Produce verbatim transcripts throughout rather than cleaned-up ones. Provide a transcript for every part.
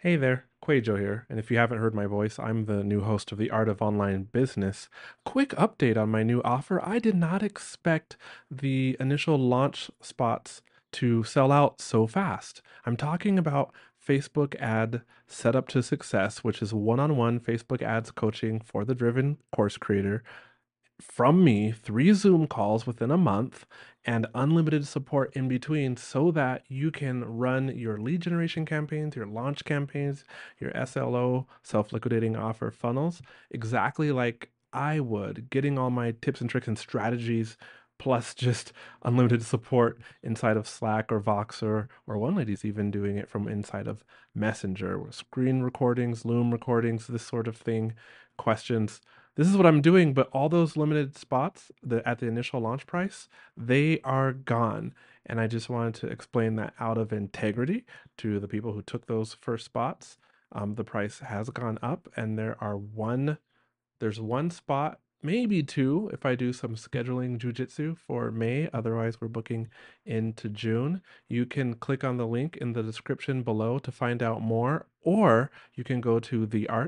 Hey there, Quajo here, and if you haven't heard my voice, I'm the new host of The Art of Online Business. Quick update on my new offer. I did not expect the initial launch spots to sell out so fast. I'm talking about Facebook ad setup to success, which is one-on-one Facebook ads coaching for the driven course creator from me, three Zoom calls within a month, and unlimited support in between so that you can run your lead generation campaigns, your launch campaigns, your S L O, self liquidating offer funnels, exactly like I would, getting all my tips and tricks and strategies. Plus, just unlimited support inside of Slack or Voxer, or one lady's even doing it from inside of Messenger, screen recordings, Loom recordings, this sort of thing, questions. This is what I'm doing, but all those limited spots the, at the initial launch price, they are gone. And I just wanted to explain that out of integrity to the people who took those first spots. Um, the price has gone up, and there are one, there's one spot, maybe two, if I do some scheduling jujitsu for May. Otherwise, we're booking into June. You can click on the link in the description below to find out more, or you can go to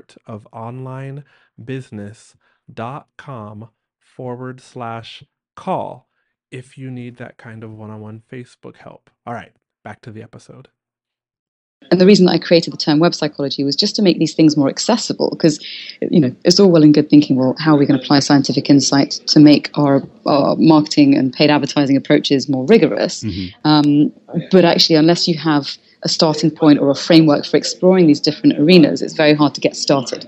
theartofonlinebusiness.com forward slash call if you need that kind of one-on-one Facebook help. All right, back to the episode. And the reason that I created the term web psychology was just to make these things more accessible, because, you know, it's all well and good thinking, well, how are we going to apply scientific insight to make our, our marketing and paid advertising approaches more rigorous? Mm-hmm. Um, but actually, unless you have a starting point or a framework for exploring these different arenas, it's very hard to get started.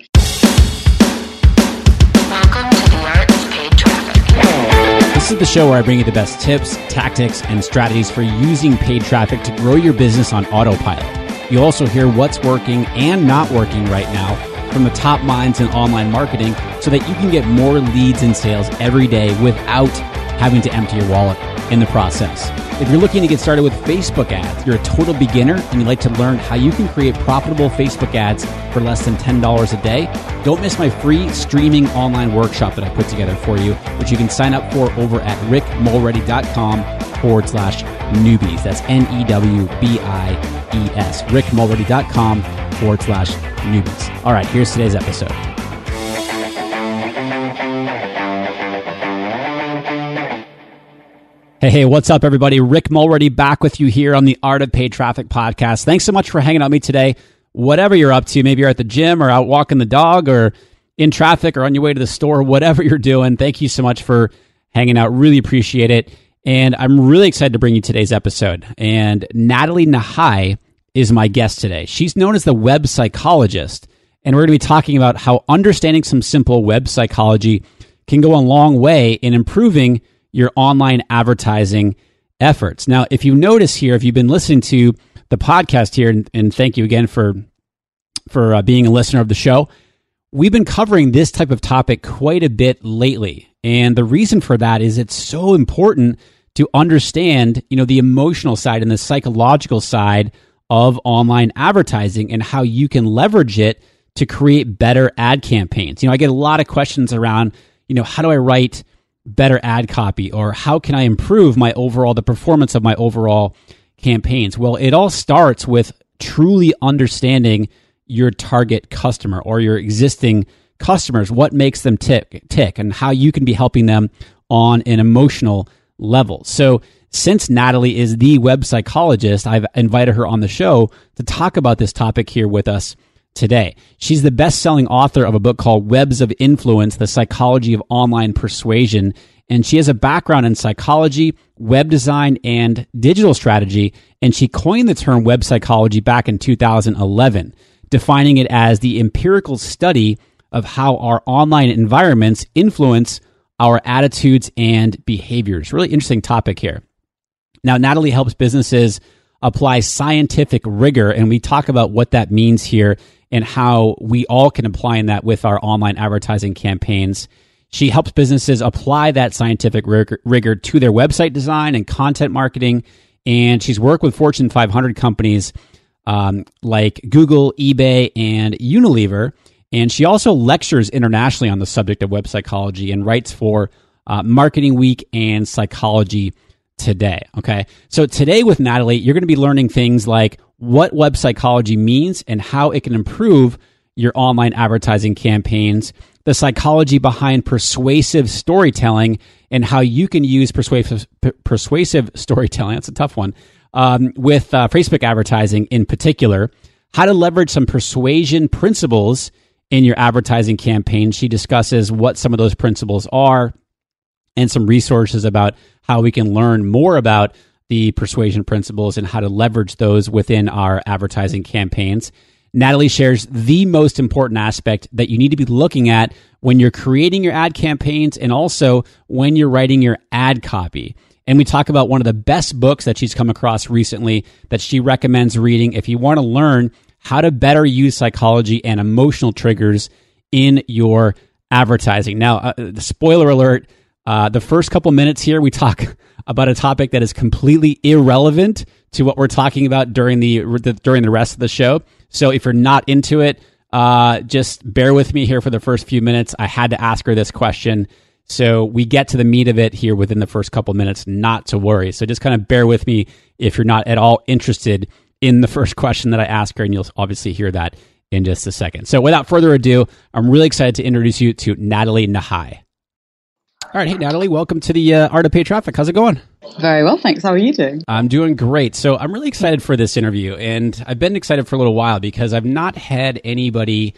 Welcome to The Art of Paid Traffic. This is the show where I bring you the best tips, tactics, and strategies for using paid traffic to grow your business on autopilot. You'll also hear what's working and not working right now from the top minds in online marketing so that you can get more leads and sales every day without having to empty your wallet in the process. If you're looking to get started with Facebook ads, you're a total beginner and you'd like to learn how you can create profitable Facebook ads for less than ten dollars a day, don't miss my free streaming online workshop that I put together for you, which you can sign up for over at rickmulready.com forward slash newbies. That's N-E-W-B-I-E-S. rickmulready.com forward slash newbies. All right, here's today's episode. Hey, hey, what's up, everybody? Rick Mulready back with you here on the Art of Paid Traffic podcast. Thanks so much for hanging out with me today. Whatever you're up to, maybe you're at the gym or out walking the dog or in traffic or on your way to the store, whatever you're doing, thank you so much for hanging out. Really appreciate it. And I'm really excited to bring you today's episode. And Natalie Nahai is my guest today. She's known as the web psychologist. And we're going to be talking about how understanding some simple web psychology can go a long way in improving your online advertising efforts. Now, if you notice here, if you've been listening to the podcast here, and, and thank you again for, for uh, being a listener of the show, we've been covering this type of topic quite a bit lately. And the reason for that is it's so important to understand, you know, the emotional side and the psychological side of online advertising and how you can leverage it to create better ad campaigns. You know, I get a lot of questions around, you know, how do I write better ad copy, or how can I improve my overall, the performance of my overall campaigns? Well, it all starts with truly understanding your target customer or your existing customers, what makes them tick, tick, and how you can be helping them on an emotional level. So since Natalie is the web psychologist, I've invited her on the show to talk about this topic here with us today. She's the best-selling author of a book called Webs of Influence, The Psychology of Online Persuasion, and she has a background in psychology, web design, and digital strategy, and she coined the term web psychology back in two thousand eleven, defining it as the empirical study of how our online environments influence our attitudes and behaviors. Really interesting topic here. Now, Natalie helps businesses apply scientific rigor, and we talk about what that means here and how we all can apply in that with our online advertising campaigns. She helps businesses apply that scientific rigor, rigor to their website design and content marketing, and she's worked with Fortune five hundred companies um, like Google, eBay, and Unilever. And she also lectures internationally on the subject of web psychology and writes for uh, Marketing Week and Psychology Today. Okay. So today with Natalie, you're going to be learning things like what web psychology means and how it can improve your online advertising campaigns, the psychology behind persuasive storytelling, and how you can use persuasive p- persuasive storytelling, that's a tough one, um, with uh, Facebook advertising in particular, how to leverage some persuasion principles in your advertising campaign. She discusses what some of those principles are and some resources about how we can learn more about the persuasion principles and how to leverage those within our advertising campaigns. Natalie shares the most important aspect that you need to be looking at when you're creating your ad campaigns and also when you're writing your ad copy. And we talk about one of the best books that she's come across recently that she recommends reading if you want to learn how to better use psychology and emotional triggers in your advertising. Now, uh, the spoiler alert, uh, the first couple minutes here, we talk about a topic that is completely irrelevant to what we're talking about during the, the during the rest of the show. So if you're not into it, uh, just bear with me here for the first few minutes. I had to ask her this question. So we get to the meat of it here within the first couple minutes, not to worry. So just kind of bear with me if you're not at all interested in the first question that I ask her, and you'll obviously hear that in just a second. So without further ado, I'm really excited to introduce you to Natalie Nahai. All right. Hey, Natalie, welcome to the uh, Art of Paid Traffic. How's it going? Very well, thanks. How are you doing? I'm doing great. So I'm really excited for this interview, and I've been excited for a little while because I've not had anybody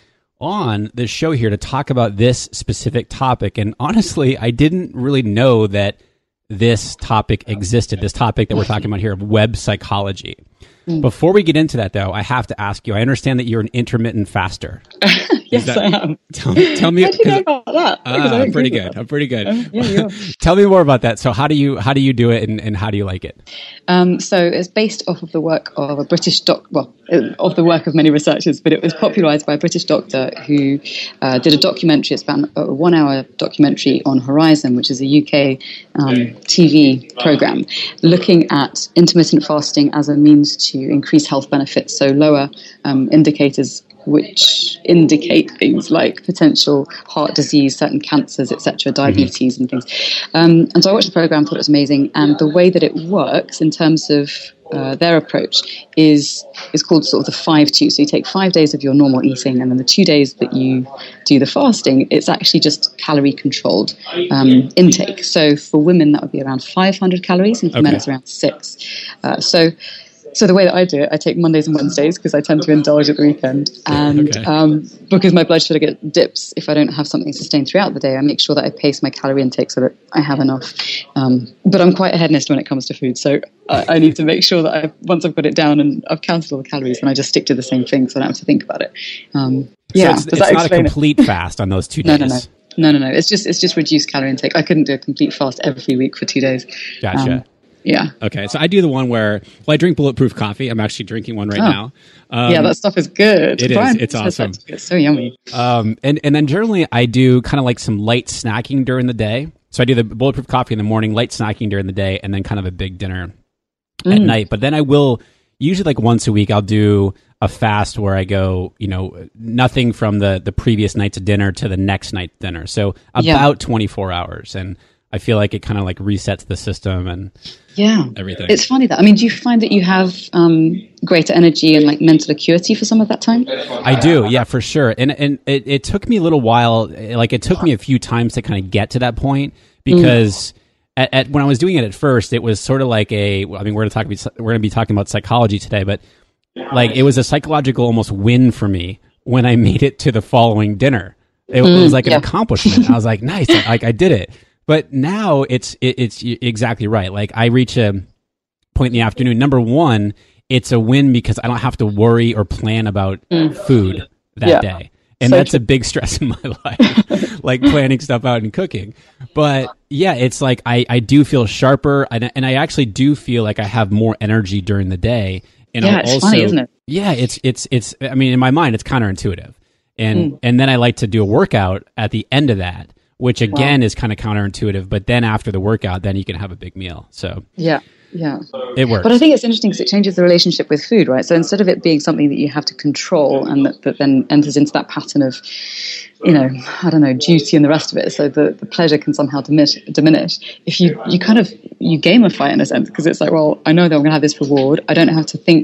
on the show here to talk about this specific topic. And honestly, I didn't really know that this topic existed, this topic that we're talking about here of web psychology. Mm. Before we get into that, though, I have to ask you, I understand that you're an intermittent faster. Yes, that, I am. Tell, tell me. How do you know about that? Uh, I'm pretty good. I'm pretty good. Um, yeah, you are. Tell me more about that. So how do you how do you do it, and, and how do you like it? Um, so it's based off of the work of a British doc, well, of the work of many researchers, but it was popularized by a British doctor who uh, did a documentary. It's about a one-hour documentary on Horizon, which is a U K um, T V program, looking at intermittent fasting as a means to increase health benefits, so lower um, indicators which indicate things like potential heart disease, certain cancers, et cetera, diabetes mm-hmm. and things. Um, and so I watched the program, thought it was amazing. And the way that it works in terms of uh, their approach is is called sort of the five two. So you take five days of your normal eating, and then the two days that you do the fasting, it's actually just calorie controlled um, intake. So for women, that would be around five hundred calories, and for okay. men, it's around six. Uh, so So the way that I do it, I take Mondays and Wednesdays because I tend to indulge at the weekend. And okay. um, because my blood sugar get dips if I don't have something sustained throughout the day, I make sure that I pace my calorie intake so that I have enough. Um, but I'm quite a hedonist when it comes to food. So I, I need to make sure that I've, once I've got it down and I've counted all the calories, then I just stick to the same thing so I don't have to think about it. Um, yeah, so it's, it's not a complete it? fast on those two no, days. No, no, no. No, no, no. It's just, it's just reduced calorie intake. I couldn't do a complete fast every week for two days. Gotcha. Um, Yeah. Okay. So I do the one where, well, I drink Bulletproof coffee. I'm actually drinking one right oh. now. Um, yeah, that stuff is good. It Brian is. It's awesome. It's so yummy. Um, and, and then generally I do kind of like some light snacking during the day. So I do the Bulletproof coffee in the morning, light snacking during the day, and then kind of a big dinner mm. at night. But then I will, usually like once a week, I'll do a fast where I go, you know, nothing from the, the previous night's dinner to the next night's dinner. So about yeah. twenty-four hours. And I feel like it kind of like resets the system and yeah, everything. It's funny that, I mean, do you find that you have um, greater energy and like mental acuity for some of that time? I do, yeah, for sure. And and it, it took me a little while, like it took me a few times to kind of get to that point because mm. at, at when I was doing it at first, it was sort of like a, I mean, we're going to talk about, we're going to be talking about psychology today, but like it was a psychological almost win for me when I made it to the following dinner. It, mm, it was like an yeah. accomplishment. I was like, nice, like I did it. But now it's it, it's exactly right. Like I reach a point in the afternoon. Number one, it's a win because I don't have to worry or plan about mm. food that yeah. day. And so that's true. A big stress in my life, like planning stuff out and cooking. But yeah, it's like I, I do feel sharper and, and I actually do feel like I have more energy during the day. And yeah, I'll it's also, funny, isn't it? Yeah, it's, it's, it's, I mean, in my mind, it's counterintuitive. And, mm. and then I like to do a workout at the end of that, which again wow. is kind of counterintuitive, but then after the workout, then you can have a big meal. So yeah, yeah, it works. But I think it's interesting because it changes the relationship with food, right? So instead of it being something that you have to control and that, that then enters into that pattern of, you know, I don't know, duty and the rest of it, so the, the pleasure can somehow diminish, diminish. If you, you kind of, you gamify it in a sense because it's like, well, I know that I'm going to have this reward. I don't have to think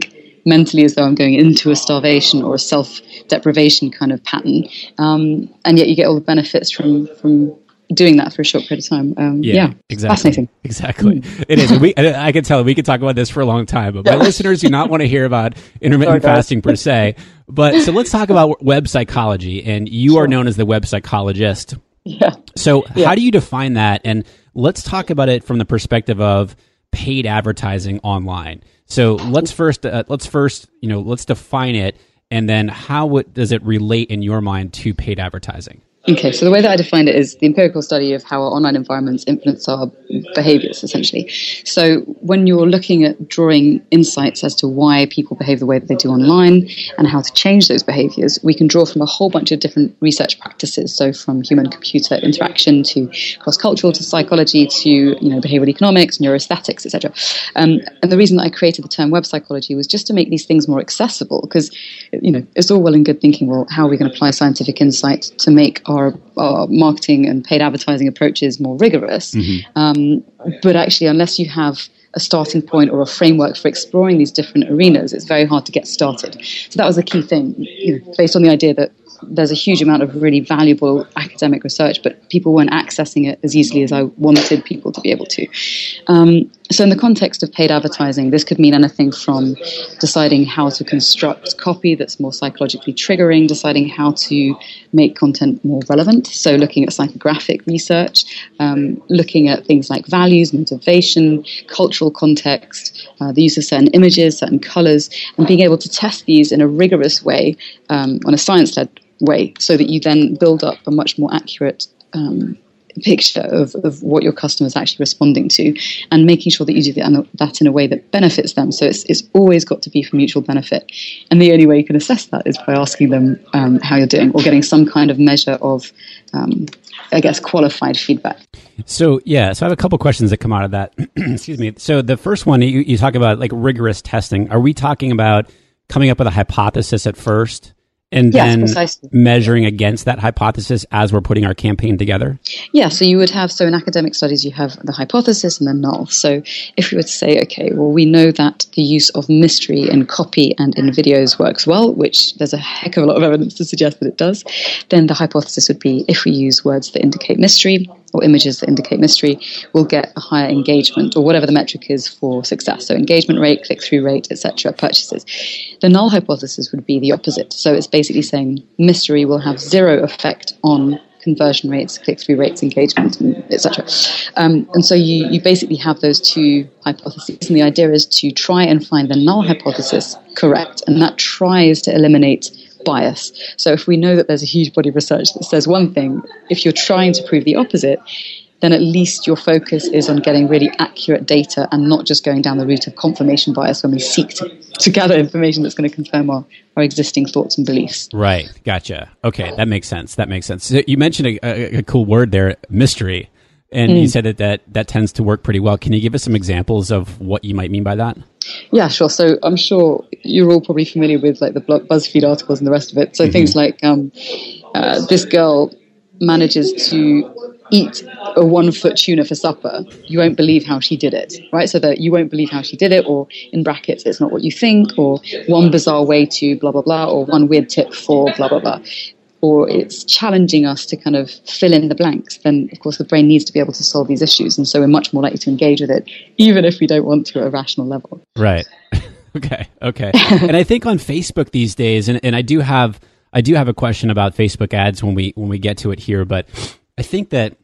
mentally as though I'm going into a starvation or a self-deprivation kind of pattern. Um, and yet you get all the benefits from from doing that for a short period of time. Um, yeah, yeah, exactly. Fascinating. Exactly. Mm. It is. We, I can tell we could talk about this for a long time, but my listeners do not want to hear about intermittent Sorry, fasting per se. But so let's talk about web psychology. And you sure. are known as the web psychologist. Yeah. So yeah. how do you define that? And let's talk about it from the perspective of paid advertising online. So let's first, uh, let's first, you know, let's define it. And then how it, does it relate in your mind to paid advertising? Okay, so the way that I defined it is the empirical study of how our online environments influence our behaviors, essentially. So when you're looking at drawing insights as to why people behave the way that they do online and how to change those behaviors, we can draw from a whole bunch of different research practices. So from human-computer interaction to cross-cultural to psychology to, you know, behavioral economics, neuroaesthetics, et cetera. Um, and the reason that I created the term web psychology was just to make these things more accessible because, you know, it's all well and good thinking, well, how are we going to apply scientific insight to make our Our, our marketing and paid advertising approaches more rigorous. Mm-hmm. Um, but actually, unless you have a starting point or a framework for exploring these different arenas, it's very hard to get started. So that was the key thing, you know, based on the idea that there's a huge amount of really valuable academic research, but people weren't accessing it as easily as I wanted people to be able to. Um, so in the context of paid advertising, this could mean anything from deciding how to construct copy that's more psychologically triggering, deciding how to make content more relevant, so looking at psychographic research, um, looking at things like values, motivation, cultural context, uh, the use of certain images, certain colors, and being able to test these in a rigorous way, um, on a science-led way, so that you then build up a much more accurate um, picture of, of what your customer is actually responding to, and making sure that you do that in a way that benefits them. So it's it's always got to be for mutual benefit. And the only way you can assess that is by asking them um, how you're doing, or getting some kind of measure of, um, I guess, qualified feedback. So, yeah, so I have a couple questions that come out of that. Excuse me. So the first one, you, you talk about like rigorous testing. Are we talking about coming up with a hypothesis at first? And yes, then precisely. Measuring against that hypothesis as we're putting our campaign together? Yeah, so you would have, so in academic studies, you have the hypothesis and the null. So if you were to say, okay, well, we know that the use of mystery in copy and in videos works well, which there's a heck of a lot of evidence to suggest that it does, then the hypothesis would be if we use words that indicate mystery or images that indicate mystery, we'll get a higher engagement, or whatever the metric is for success. So engagement rate, click-through rate, et cetera, purchases. The null hypothesis would be the opposite. So it's basically saying mystery will have zero effect on conversion rates, click-through rates, engagement, et cetera. Um, and so you, you basically have those two hypotheses. And the idea is to try and find the null hypothesis correct. And that tries to eliminate bias. So if we know that there's a huge body of research that says one thing, if you're trying to prove the opposite, then at least your focus is on getting really accurate data and not just going down the route of confirmation bias when we seek to, to gather information that's going to confirm our, our existing thoughts and beliefs. Right. Gotcha. Okay. That makes sense. That makes sense. So you mentioned a, a, a cool word there, mystery. And mm. you said that, that that tends to work pretty well. Can you give us some examples of what you might mean by that? Yeah, sure. So I'm sure you're all probably familiar with like the BuzzFeed articles and the rest of it. So mm-hmm. things like um, uh, this girl manages to eat a one-foot tuna for supper. You won't believe how she did it, right? So that you won't believe how she did it, or in brackets, it's not what you think, or one bizarre way to blah, blah, blah, or one weird tip for blah, blah, blah. Or it's challenging us to kind of fill in the blanks, then of course the brain needs to be able to solve these issues. And so we're much more likely to engage with it, even if we don't want to at a rational level. Right. okay. Okay. And I think on Facebook these days, and, and I do have I do have a question about Facebook ads when we when we get to it here, but I think that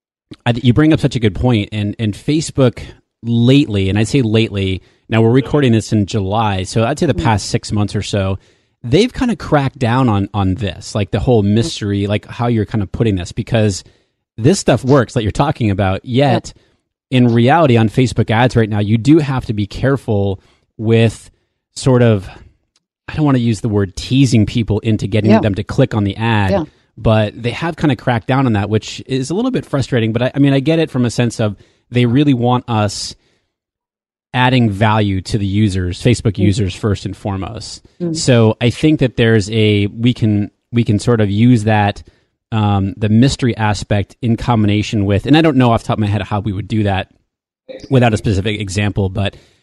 I, you bring up such a good point, and, and Facebook lately, and I say lately, now we're recording this in July, so I'd say the past six months or so, they've kind of cracked down on, on this, like the whole mystery, like how you're kind of putting this, because this stuff works that you're talking about, yet in reality on Facebook ads right now, you do have to be careful with sort of, I don't want to use the word teasing people into getting yeah. them to click on the ad, yeah. but they have kind of cracked down on that, which is a little bit frustrating, but I, I mean, I get it from a sense of they really want us adding value to the users, Facebook mm-hmm. users first and foremost. Mm-hmm. So I think that there's a, we can, we can sort of use that, um, the mystery aspect in combination with, and I don't know off the top of my head how we would do that without a specific example, but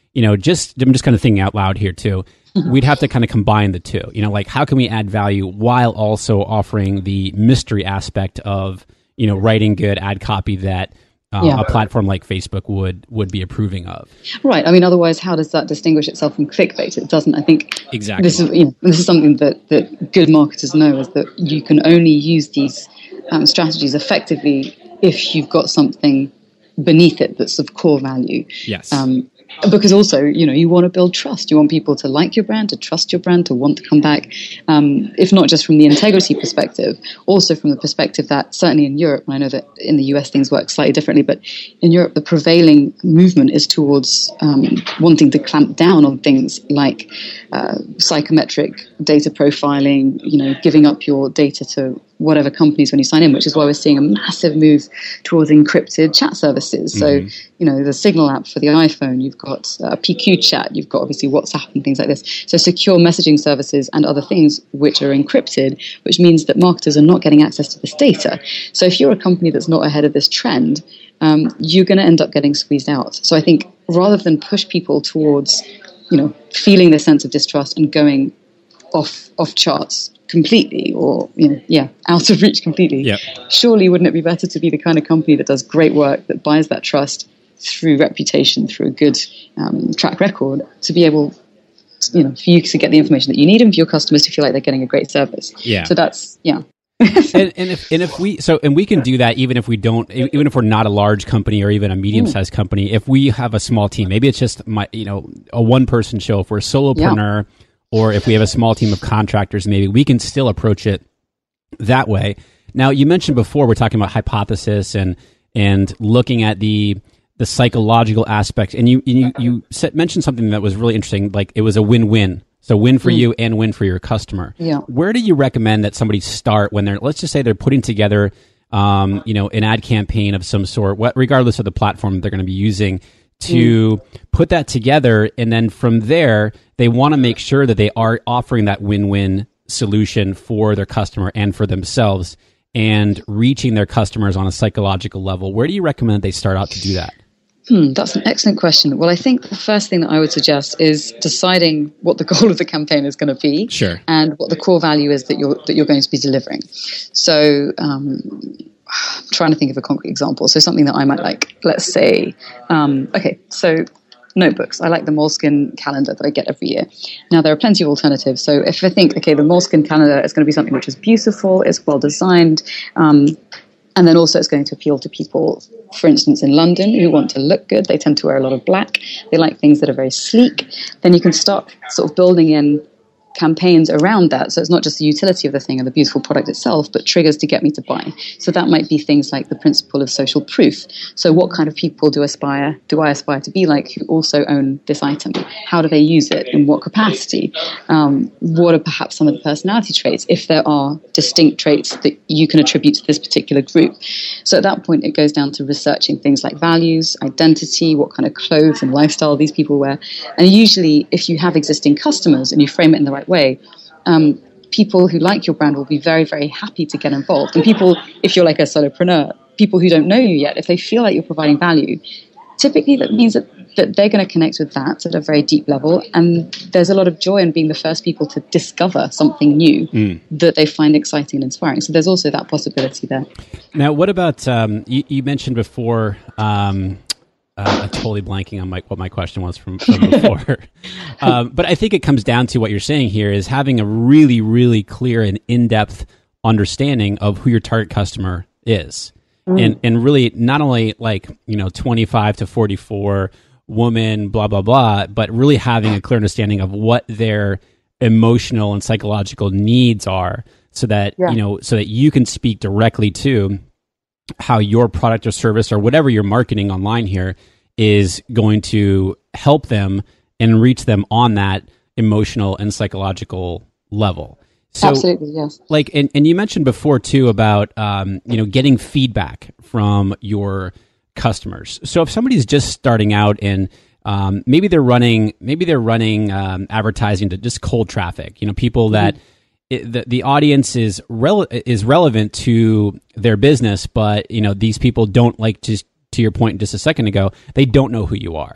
you know, just I'm just kind of thinking out loud here too. We'd have to kind of combine the two. You know, like how can we add value while also offering the mystery aspect of, you know, writing good ad copy that uh, Yeah. a platform like Facebook would would be approving of. Right. I mean, otherwise, how does that distinguish itself from clickbait? It doesn't. I think Exactly. this is you know, this is something that, that good marketers know, is that you can only use these um, strategies effectively if you've got something beneath it that's of core value. Yes. Um, because also, you know, you want to build trust. You want people to like your brand, to trust your brand, to want to come back. Um, if not just from the integrity perspective, also from the perspective that certainly in Europe, and I know that in the U S things work slightly differently, but in Europe, the prevailing movement is towards um, wanting to clamp down on things like uh, psychometric data profiling, you know, giving up your data to whatever companies when you sign in, which is why we're seeing a massive move towards encrypted chat services. So, Mm-hmm. you know, the Signal app for the iPhone, you've got uh, P Q chat, you've got obviously WhatsApp and things like this. So secure messaging services and other things which are encrypted, which means that marketers are not getting access to this data. So if you're a company that's not ahead of this trend, um, you're going to end up getting squeezed out. So I think rather than push people towards, you know, feeling this sense of distrust and going off off charts completely, or you know, yeah, out of reach completely. Yep. Surely, wouldn't it be better to be the kind of company that does great work, that buys that trust through reputation, through a good um, track record, to be able, you know, for you to get the information that you need and for your customers to feel like they're getting a great service. Yeah. So that's yeah. and, and if and if we so and we can do that even if we don't, even if we're not a large company or even a medium sized company. If we have a small team, maybe it's just my you know a one person show. If we're a solopreneur. Yeah. Or if we have a small team of contractors, maybe we can still approach it that way. Now, you mentioned before we're talking about hypothesis and and looking at the the psychological aspects, and you you you said, mentioned something that was really interesting. Like it was a win-win, so win for mm. you and win for your customer. Yeah. Where do you recommend that somebody start when they're, let's just say they're putting together, um, you know, an ad campaign of some sort, what regardless of the platform they're going to be using, to mm. put that together, and then from there they want to make sure that they are offering that win-win solution for their customer and for themselves, and reaching their customers on a psychological level. Where do you recommend they start out to do that? Hmm, that's an excellent question. Well, I think the first thing that I would suggest is deciding what the goal of the campaign is going to be, sure, and what the core value is that you're that you're going to be delivering. So, um, I'm trying to think of a concrete example. So something that I might like. Let's say, um, okay, so notebooks. I like the Moleskine calendar that I get every year. Now, there are plenty of alternatives. So if I think, okay, the Moleskine calendar is going to be something which is beautiful, it's well designed, um, and then also it's going to appeal to people, for instance, in London, who want to look good. They tend to wear a lot of black. They like things that are very sleek. Then you can start sort of building in campaigns around that. So it's not just the utility of the thing and the beautiful product itself, but triggers to get me to buy. So that might be things like the principle of social proof. So what kind of people do aspire, do I aspire to be like who also own this item? How do they use it? In what capacity? Um, what are perhaps some of the personality traits, if there are distinct traits that you can attribute to this particular group? So at that point, it goes down to researching things like values, identity, what kind of clothes and lifestyle these people wear. And usually, if you have existing customers and you frame it in the right way, um, people who like your brand will be very, very happy to get involved. And people, if you're like a solopreneur, people who don't know you yet, if they feel like you're providing value, typically that means that, that they're going to connect with that at a very deep level. And there's a lot of joy in being the first people to discover something new mm. that they find exciting and inspiring. So there's also that possibility there. Now, what about, um, you, you mentioned before, um, Uh, I'm totally blanking on my, what my question was from, from before. um, but I think it comes down to what you're saying here is having a really, really clear and in-depth understanding of who your target customer is. Mm. And and really not only like, you know, twenty-five to forty-four woman, blah, blah, blah, but really having a clear understanding of what their emotional and psychological needs are so that, yeah. you know, so that you can speak directly to how your product or service or whatever you're marketing online here is going to help them and reach them on that emotional and psychological level. So, absolutely, yes. Like, and, and you mentioned before too about um, you know, getting feedback from your customers. So if somebody's just starting out and um, maybe they're running, maybe they're running um, advertising to just cold traffic. You know, people that. Mm-hmm. It, the, the audience is rele- is relevant to their business, but you know these people don't, like, just to your point just a second ago, they don't know who you are,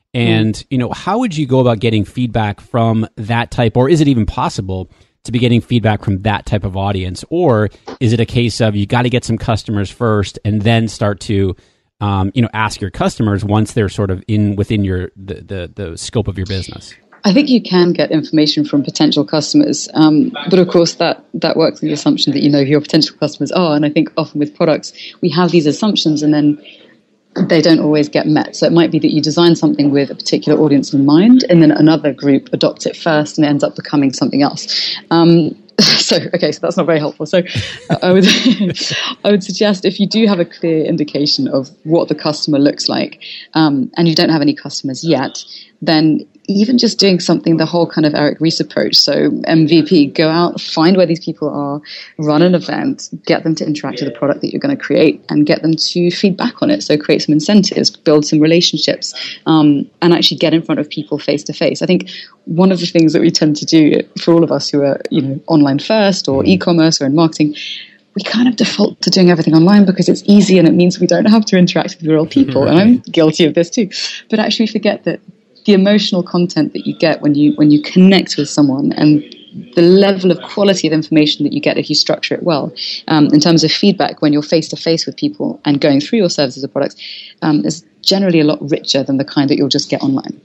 And, you know, how would you go about getting feedback from that type, or is it even possible to be getting feedback from that type of audience? Or is it a case of you got to get some customers first and then start to, um, you know, ask your customers once they're sort of in within your the, the, the scope of your business? I think you can get information from potential customers, um, but of course that, that works on the assumption that you know who your potential customers are. And I think often with products, we have these assumptions and then they don't always get met. So it might be that you design something with a particular audience in mind, and then another group adopts it first and it ends up becoming something else. Um, so, okay, so that's not very helpful. So I would, I would suggest if you do have a clear indication of what the customer looks like, um, and you don't have any customers yet, then even just doing something, the whole kind of Eric Ries approach. So M V P, go out, find where these people are, run an event, get them to interact with the product that you're going to create and get them to feedback on it. So create some incentives, build some relationships, um, and actually get in front of people face to face. I think one of the things that we tend to do for all of us who are, you know, online first or e-commerce or in marketing, we kind of default to doing everything online because it's easy and it means we don't have to interact with real people. And I'm guilty of this too. But actually forget that the emotional content that you get when you when you connect with someone and the level of quality of information that you get if you structure it well, um, in terms of feedback when you're face-to-face with people and going through your services or products, um, is generally a lot richer than the kind that you'll just get online.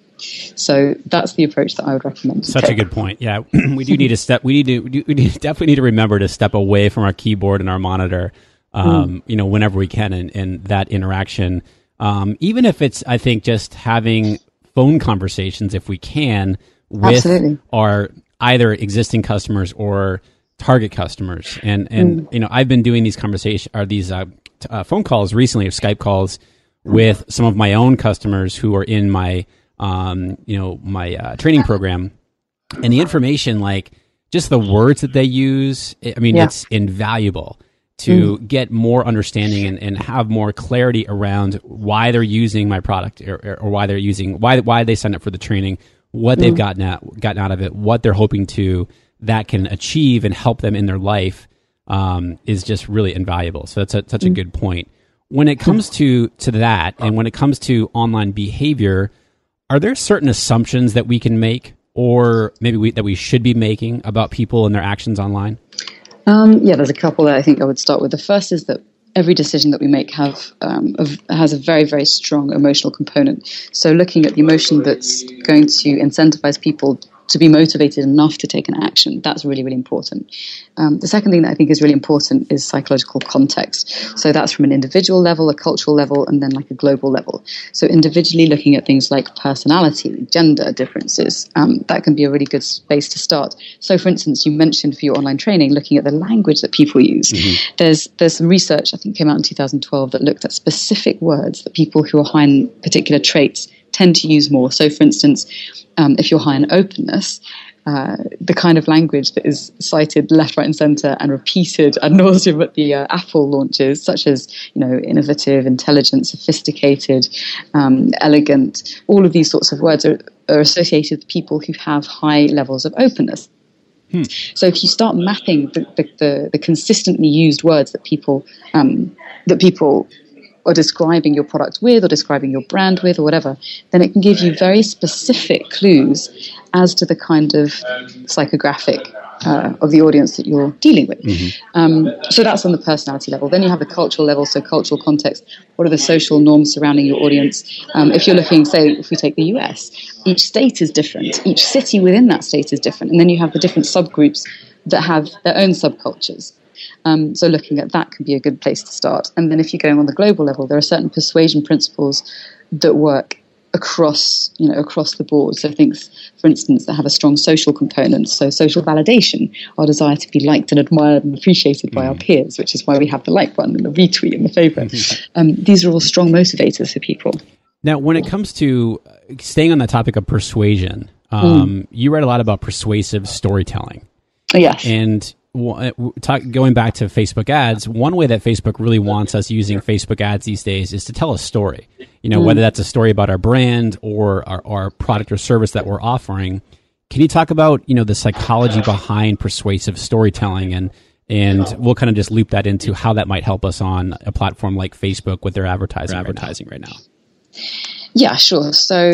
So that's the approach that I would recommend. Such a good point. Yeah, we do need to step. We need to. We need, definitely need to remember to step away from our keyboard and our monitor. Um, mm. You know, whenever we can, and, and that interaction, um, even if it's, I think, just having phone conversations, if we can, with Absolutely. Our either existing customers or target customers. And and mm. you know, I've been doing these conversations, or these uh, t- uh, phone calls recently, or Skype calls, with some of my own customers who are in my um, you know, my uh, training program, and the information, like just the words that they use, I mean, yeah. it's invaluable to mm. get more understanding and, and have more clarity around why they're using my product, or, or why they're using, why why they signed up for the training, what mm. they've gotten out, gotten out of it, what they're hoping to, that can achieve and help them in their life, um, is just really invaluable. So that's a, such mm. a good point. When it comes to, to that, and when it comes to online behavior, are there certain assumptions that we can make, or maybe we, that we should be making about people and their actions online? Um, yeah, there's a couple that I think I would start with. The first is that every decision that we make have um, has a very, very strong emotional component. So looking at the emotion that's going to incentivize people to be motivated enough to take an action, that's really, really important. Um, the second thing that I think is really important is psychological context. So that's from an individual level, a cultural level, and then like a global level. So individually looking at things like personality, gender differences, um, that can be a really good space to start. So for instance, you mentioned for your online training, looking at the language that people use. Mm-hmm. There's there's some research, I think came out in two thousand twelve, that looked at specific words that people who are high in particular traits tend to use more. So for instance, um, if you're high in openness, uh, the kind of language that is cited left, right, and center and repeated ad nauseum at the uh, Apple launches, such as, you know, innovative, intelligent, sophisticated, um, elegant, all of these sorts of words are, are associated with people who have high levels of openness. Hmm. So if you start mapping the, the, the, the consistently used words that people um, that people or describing your product with, or describing your brand with, or whatever, then it can give you very specific clues as to the kind of psychographic uh, of the audience that you're dealing with. Mm-hmm. Um, so that's on the personality level. Then you have the cultural level, so cultural context. What are the social norms surrounding your audience? Um, if you're looking, say, if we take the U S, each state is different. Each city within that state is different. And then you have the different subgroups that have their own subcultures. Um, so looking at that can be a good place to start. And then if you're going on the global level, there are certain persuasion principles that work across, you know, across the board. So things, for instance, that have a strong social component. So social validation, our desire to be liked and admired and appreciated mm. by our peers, which is why we have the like button and the retweet and the favorite. Mm-hmm. Um, these are all strong motivators for people. Now, when it comes to staying on the topic of persuasion, um, mm. you read a lot about persuasive storytelling. Yes. And Talk, going back to Facebook ads, one way that Facebook really wants us using Facebook ads these days is to tell a story. You know, mm. whether that's a story about our brand or our, our product or service that we're offering. Can you talk about, you know, the psychology behind persuasive storytelling, and and we'll kind of just loop that into how that might help us on a platform like Facebook with their advertising, advertising right now. Yeah, sure. So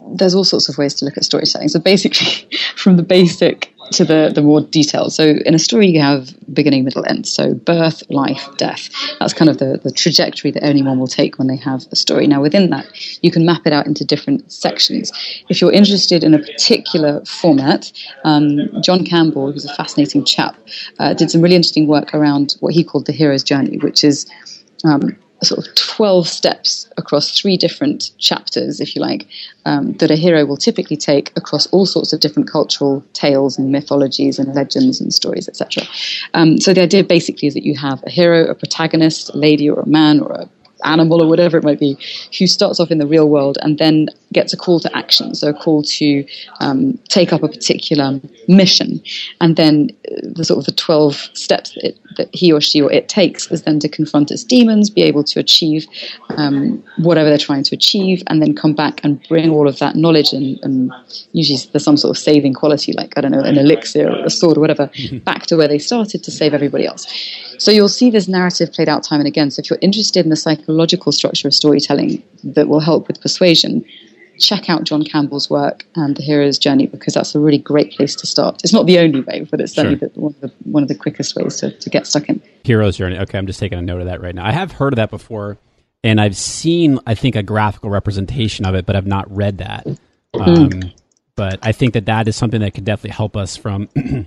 there's all sorts of ways to look at storytelling. So basically, from the basic to the, the more detailed. So in a story, you have beginning, middle, end. So birth, life, death. That's kind of the, the trajectory that anyone will take when they have a story. Now, within that, you can map it out into different sections. If you're interested in a particular format, um, John Campbell, who's a fascinating chap, uh, did some really interesting work around what he called the hero's journey, which is um, sort of twelve steps across three different chapters, if you like, um, that a hero will typically take across all sorts of different cultural tales and mythologies and legends and stories, et cetera. Um, so the idea basically is that you have a hero, a protagonist, a lady or a man or a animal or whatever it might be, who starts off in the real world and then gets a call to action, so a call to um, take up a particular mission. And then the sort of the twelve steps that, it, that he or she or it takes is then to confront its demons, be able to achieve um, whatever they're trying to achieve, and then come back and bring all of that knowledge and, and usually there's some sort of saving quality, like, I don't know, an elixir or a sword or whatever, back to where they started to save everybody else. So you'll see this narrative played out time and again. So if you're interested in the psychological structure of storytelling that will help with persuasion, check out John Campbell's work and The Hero's Journey, because that's a really great place to start. It's not the only way, but it's certainly Sure. the, one, of the, one of the quickest ways to, to get stuck in. Hero's Journey. Okay, I'm just taking a note of that right now. I have heard of that before, and I've seen, I think, a graphical representation of it, but I've not read that. Um, Mm. But I think that that is something that could definitely help us from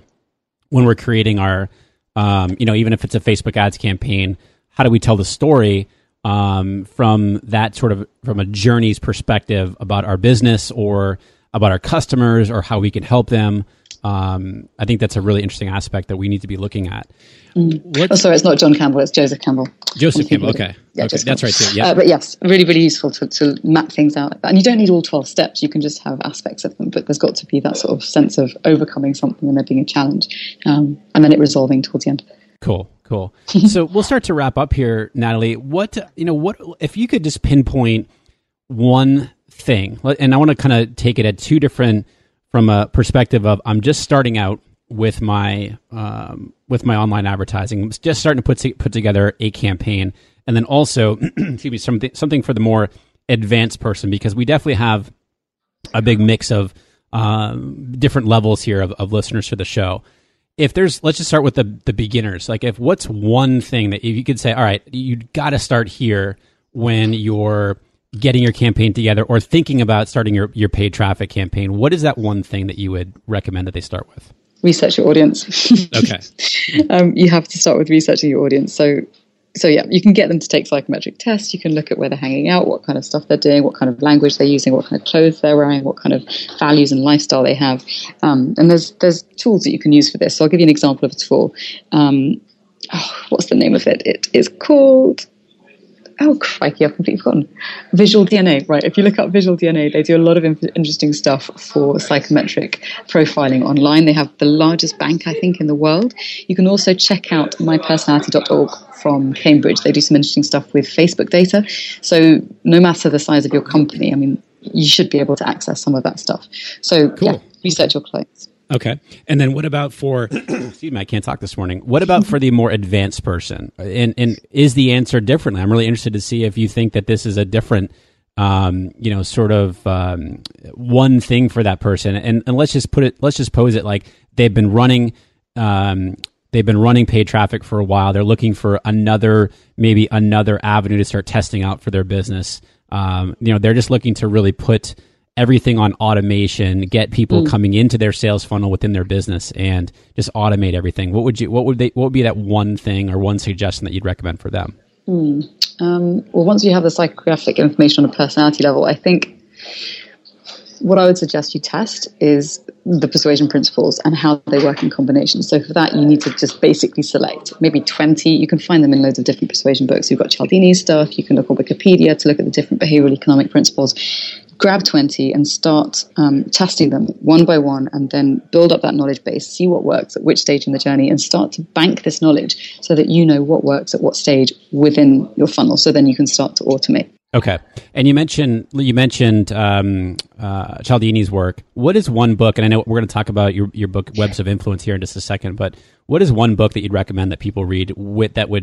when we're creating our, um, you know, even if it's a Facebook ads campaign, how do we tell the story um, from that sort of, from a journey's perspective about our business or about our customers or how we can help them. Um, I think that's a really interesting aspect that we need to be looking at. Mm. Oh, sorry, it's not John Campbell, it's Joseph Campbell. Joseph Campbell, okay. Yeah, okay. Joseph That's Campbell. right, too. Yeah. Uh, but yes, really, really useful to, to map things out. And you don't need all twelve steps, you can just have aspects of them, but there's got to be that sort of sense of overcoming something and there being a challenge, um, and then it resolving towards the end. Cool, cool. So we'll start to wrap up here, Natalie. What, you know, what if you could just pinpoint one thing, and I want to kind of take it at two different, from a perspective of I'm just starting out with my um, with my online advertising, just starting to put to, put together a campaign, and then also, excuse me, something something for the more advanced person, because we definitely have a big mix of um, different levels here of, of listeners to the show. If there's, let's just start with the the beginners. Like, if what's one thing that you could say, all right, you got to start here when you're getting your campaign together or thinking about starting your, your paid traffic campaign, what is that one thing that you would recommend that they start with? Research your audience. Okay. um, you have to start with researching your audience. So, so yeah, you can get them to take psychometric tests. You can look at where they're hanging out, what kind of stuff they're doing, what kind of language they're using, what kind of clothes they're wearing, what kind of values and lifestyle they have. Um, and there's there's tools that you can use for this. So I'll give you an example of a tool. Um, oh, what's the name of it? It is called... Oh, crikey, I've completely forgotten. Visual D N A, right. If you look up Visual D N A, they do a lot of inf- interesting stuff for psychometric profiling online. They have the largest bank, I think, in the world. You can also check out my personality dot org from Cambridge. They do some interesting stuff with Facebook data. So no matter the size of your company, I mean, you should be able to access some of that stuff. So Cool. yeah, research your clients. Okay. And then what about for, excuse me, I can't talk this morning. What about for the more advanced person? And and is the answer differently? I'm really interested to see if you think that this is a different, um, you know, sort of um, one thing for that person. And, and let's just put it, let's just pose it like they've been running, um, they've been running paid traffic for a while. They're looking for another, maybe another avenue to start testing out for their business. Um, you know, they're just looking to really put everything on automation, get people mm. coming into their sales funnel within their business, and just automate everything. What would you? What would they? What would be that one thing or one suggestion that you'd recommend for them? Mm. Um, well, once you have the psychographic information on a personality level, I think what I would suggest you test is the persuasion principles and how they work in combination. So for that, you need to just basically select maybe twenty. You can find them in loads of different persuasion books. You've got Cialdini's stuff. You can look on Wikipedia to look at the different behavioral economic principles. Grab twenty and start um, testing them one by one, and then build up that knowledge base, see what works at which stage in the journey, and start to bank this knowledge so that you know what works at what stage within your funnel. So then you can start to automate. Okay. And you mentioned you mentioned um, uh, Cialdini's work. What is one book, and I know we're going to talk about your, your book, Webs of Influence, here in just a second, but what is one book that you'd recommend that people read with, that would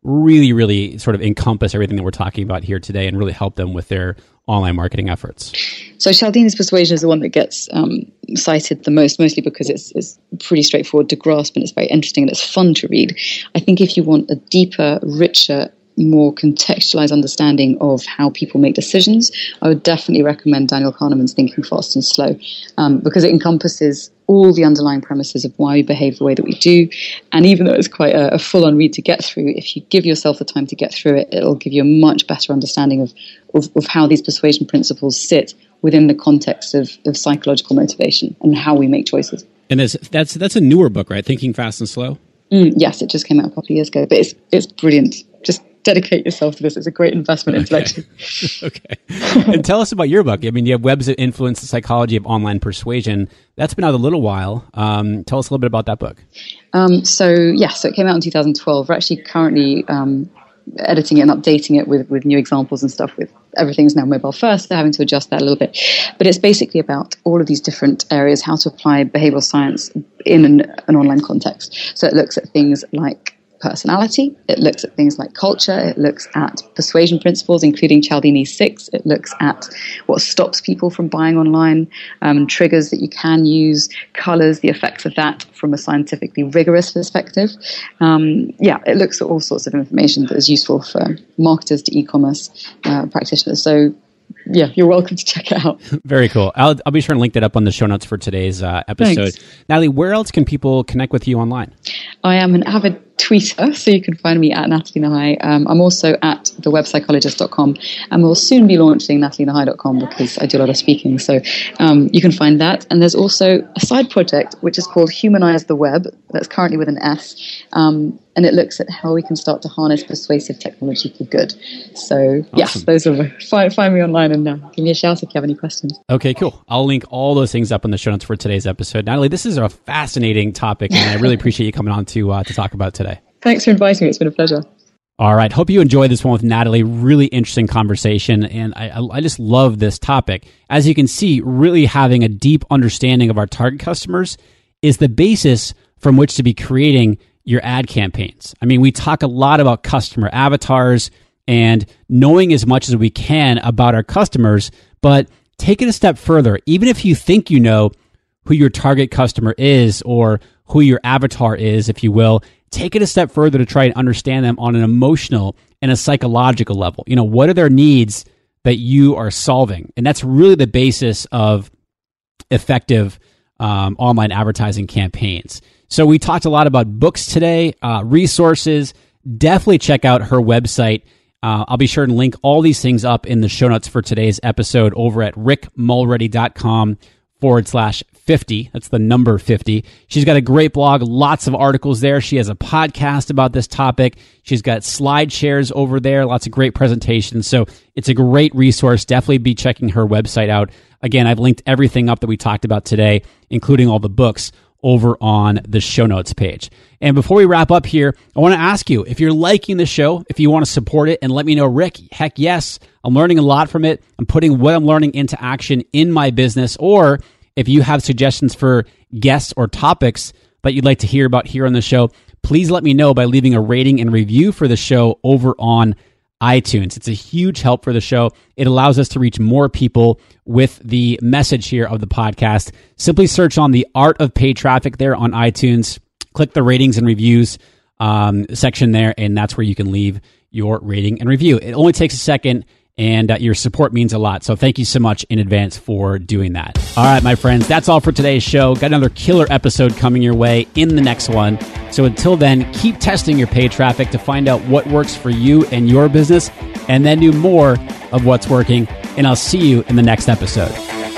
really, really sort of encompass everything that we're talking about here today and really help them with their online marketing efforts? So Cialdini's Persuasion is the one that gets um, cited the most, mostly because it's, it's pretty straightforward to grasp and it's very interesting and it's fun to read. I think if you want a deeper, richer, more contextualized understanding of how people make decisions, I would definitely recommend Daniel Kahneman's Thinking Fast and Slow, um, because it encompasses all the underlying premises of why we behave the way that we do. And even though it's quite a, a full-on read to get through, if you give yourself the time to get through it, it'll give you a much better understanding of, of, of how these persuasion principles sit within the context of, of psychological motivation and how we make choices. And that's, that's, that's a newer book, right? Thinking Fast and Slow? Mm, yes, it just came out a couple of years ago, but it's it's brilliant. Just dedicate yourself to this. It's a great investment intellectually. Okay. And tell us about your book. I mean, you have Webs That Influence the Psychology of Online Persuasion. That's been out a little while. Um, tell us a little bit about that book. Um, so, yeah, so it came out in two thousand twelve. We're actually currently um, editing it and updating it with, with new examples and stuff. With everything's now mobile first, they're having to adjust that a little bit. But it's basically about all of these different areas, how to apply behavioral science in an, an online context. So it looks at things like personality, it looks at things like culture, it looks at persuasion principles, including Cialdini's six, it looks at what stops people from buying online, um, triggers that you can use, colors, the effects of that from a scientifically rigorous perspective. Um, yeah, it looks at all sorts of information that is useful for marketers to e-commerce uh, practitioners. So yeah, you're welcome to check it out. Very cool. I'll, I'll be sure and link that up on the show notes for today's uh, episode. Thanks. Natalie, where else can people connect with you online? I am an avid tweeter, so you can find me at Natalie Nahai. Um, I'm also at the web psychologist dot com, and we'll soon be launching natalie nahai dot com because I do a lot of speaking. So um, you can find that. And there's also a side project which is called Humanize the Web. That's currently with an S. Um, and it looks at how we can start to harness persuasive technology for good. So, awesome. Yes, those are find, find me online and uh, give me a shout if you have any questions. Okay, cool. I'll link all those things up in the show notes for today's episode. Natalie, this is a fascinating topic, and I really appreciate you coming on to uh, to talk about today. Thanks for inviting me. It's been a pleasure. All right. Hope you enjoyed this one with Natalie. Really interesting conversation. And I, I just love this topic. As you can see, really having a deep understanding of our target customers is the basis from which to be creating your ad campaigns. I mean, we talk a lot about customer avatars and knowing as much as we can about our customers, but take it a step further. Even if you think you know who your target customer is or who your avatar is, if you will, take it a step further to try and understand them on an emotional and a psychological level. You know, what are their needs that you are solving? And that's really the basis of effective um, online advertising campaigns. So we talked a lot about books today, uh, resources. Definitely check out her website. Uh, I'll be sure to link all these things up in the show notes for today's episode over at rickmulready.com forward slash 50. That's the number fifty. She's got a great blog, lots of articles there. She has a podcast about this topic. She's got slide shares over there, lots of great presentations. So it's a great resource. Definitely be checking her website out. Again, I've linked everything up that we talked about today, including all the books, over on the show notes page. And before we wrap up here, I want to ask you, if you're liking the show, if you want to support it and let me know, Rick, heck yes, I'm learning a lot from it. I'm putting what I'm learning into action in my business. Or if you have suggestions for guests or topics that you'd like to hear about here on the show, please let me know by leaving a rating and review for the show over on iTunes. It's a huge help for the show. It allows us to reach more people with the message here of the podcast. Simply search on the Art of Paid Traffic there on iTunes. Click the ratings and reviews um, section there, and that's where you can leave your rating and review. It only takes a second, and uh, your support means a lot. So thank you so much in advance for doing that. All right, my friends, that's all for today's show. Got another killer episode coming your way in the next one. So until then, keep testing your paid traffic to find out what works for you and your business, and then do more of what's working. And I'll see you in the next episode.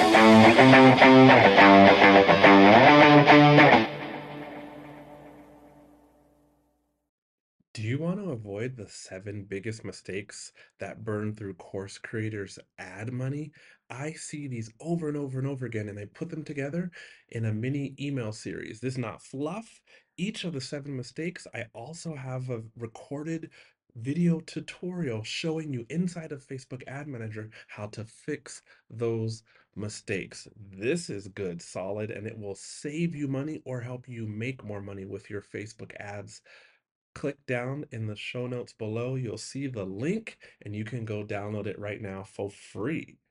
Do you want to avoid the seven biggest mistakes that burn through course creators' ad money? I see these over and over and over again, and I put them together in a mini email series. This is not fluff. Each of the seven mistakes, I also have a recorded video tutorial showing you inside of Facebook Ad Manager how to fix those mistakes. This is good, solid, and it will save you money or help you make more money with your Facebook ads click down in the show notes below. You'll see the link and you can go download it right now for free.